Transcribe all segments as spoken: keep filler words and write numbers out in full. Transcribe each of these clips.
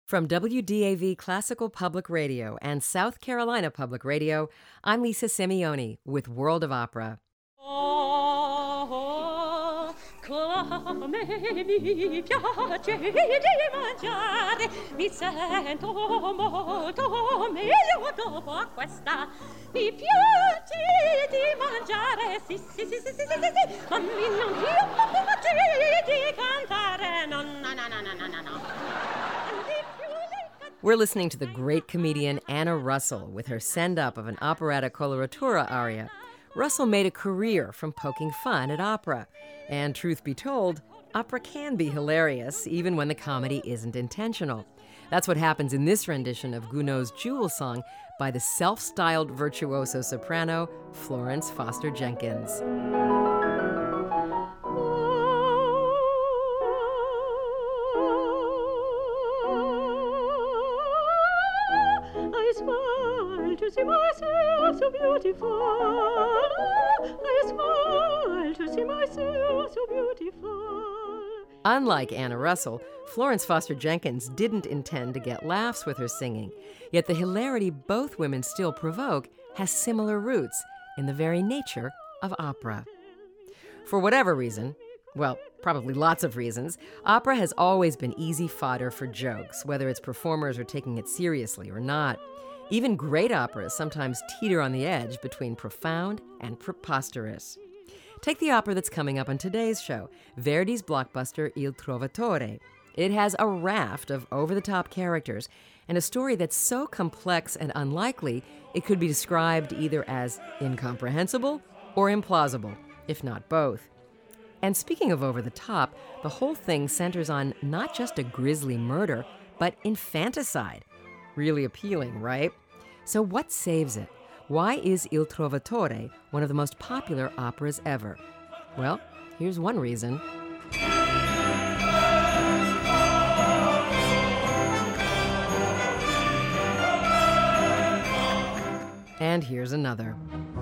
From W D A V Classical Public Radio and South Carolina Public Radio, I'm Lisa Simeoni with World of Opera. Oh, come mi piace di mangiare, mi sento molto meglio dopo a questa. Mi piace di mangiare, sì, sì, sì, sì, sì, sì, sì, ma mi non piace di cantare, no, no, no, no, no, no, no. We're listening to the great comedian Anna Russell with her send-up of an operetta coloratura aria. Russell made a career from poking fun at opera. And truth be told, opera can be hilarious, even when the comedy isn't intentional. That's what happens in this rendition of Gounod's Jewel Song by the self-styled virtuoso soprano Florence Foster Jenkins. To see myself so beautiful, I smile to see myself so beautiful. Unlike Anna Russell, Florence Foster Jenkins didn't intend to get laughs with her singing, yet the hilarity both women still provoke has similar roots in the very nature of opera. For whatever reason, well, probably lots of reasons, opera has always been easy fodder for jokes, whether its performers are taking it seriously or not. Even great operas sometimes teeter on the edge between profound and preposterous. Take the opera that's coming up on today's show, Verdi's blockbuster Il Trovatore. It has a raft of over-the-top characters and a story that's so complex and unlikely it could be described either as incomprehensible or implausible, if not both. And speaking of over-the-top, the whole thing centers on not just a grisly murder, but infanticide. Really appealing, right? So what saves it? Why is Il Trovatore one of the most popular operas ever? Well, here's one reason. And here's another.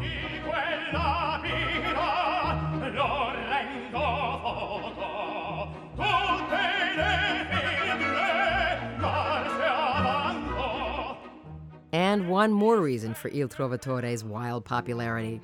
And one more reason for Il Trovatore's wild popularity.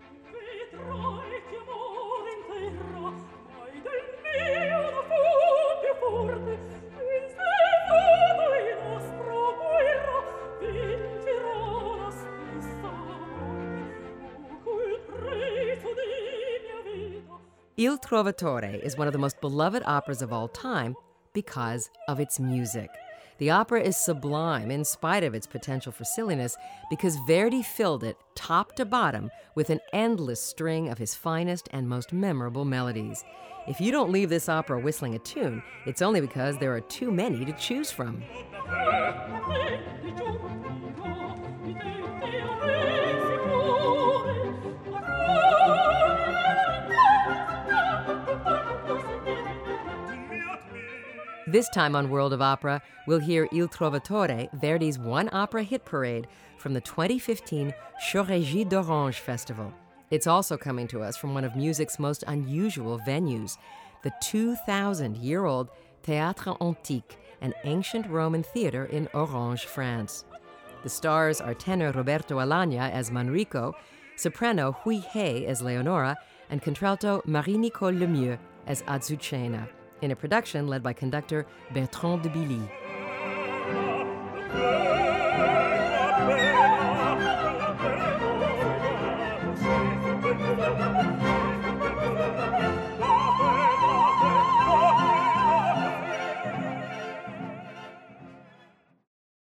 Il Trovatore is one of the most beloved operas of all time because of its music. The opera is sublime in spite of its potential for silliness because Verdi filled it top to bottom with an endless string of his finest and most memorable melodies. If you don't leave this opera whistling a tune, it's only because there are too many to choose from. This time on World of Opera, we'll hear Il Trovatore, Verdi's one opera hit parade from the twenty fifteen Chorégis d'Orange Festival. It's also coming to us from one of music's most unusual venues, the two thousand year old Théâtre Antique, an ancient Roman theater in Orange, France. The stars are tenor Roberto Alagna as Manrico, soprano Hui He as Leonora, and contralto Marie-Nicole Lemieux as Azucena, in a production led by conductor Bertrand de Billy.